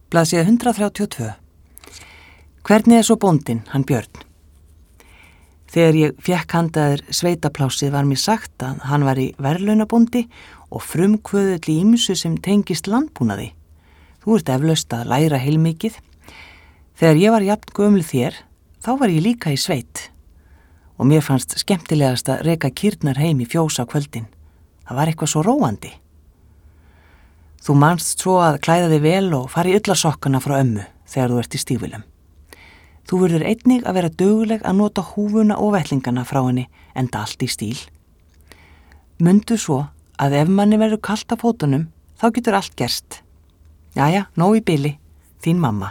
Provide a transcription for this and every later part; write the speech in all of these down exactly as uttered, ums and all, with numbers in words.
Blaðsíða hundrað þrjátíu og tvö. Hvernig er svo bóndinn, hann Björn? Þegar ég fékk handaður sveitaplásið var mér sagt að hann var í verðlaunabóndi og frumkvöðull í ýmsu sem tengist landbúnaði. Þú ert eflaust að læra heilmikið. Þegar ég var jafn gömul þér, þá var ég líka í sveit. Og mér fannst skemmtilegast að reka kýrnar heim í fjós á kvöldin. Það var eitthvað svo róandi. Þú manst svo að klæða þig vel og fara í ullarsokkana frá ömmu þegar þú ert í stígvélum. Þú verður einnig að vera dugleg að nota húfuna og vettlingana frá henni enda allt í stíl. Mundu svo að ef manni verður kalt á fótunum, þá getur allt gerst. Jæja, nóg í bili, þín mamma.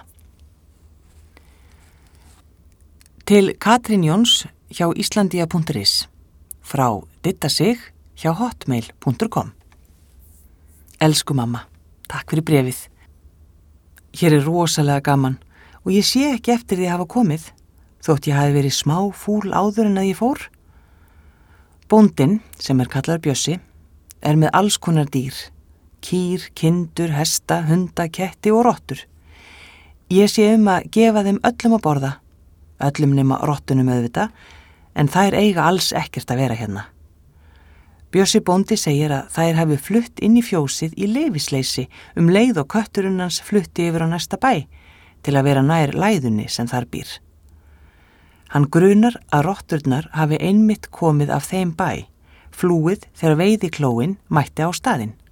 Til Katrín Jóns hjá Íslandia punktur is, frá Didda Sig hjá hotmail punktur com. Elsku mamma, takk fyrir brefið. Hér er rosalega gaman og ég sé ekki eftir því að hafa komið, þótt ég hafi verið smá fúl áður en að ég fór. Bóndinn, sem er kallar Bjössi, er með alls konar dýr, kýr, kindur, hesta, hunda, ketti og rottur. Ég sé um að gefa þeim öllum að borða, öllum nema rottunum auðvitað, en þær eiga alls ekkert að vera hérna. Bjössi bóndi segir að þær hafi flutt inn í fjósið í leyfisleysi um leið og kötturinn hans flutti yfir á næsta bæ til að vera nær læðunni sem þar býr. Hann grunar að rotturnar hafi einmitt komið af þeim bæ, flúið þegar veiðiklóin mætti á staðinn.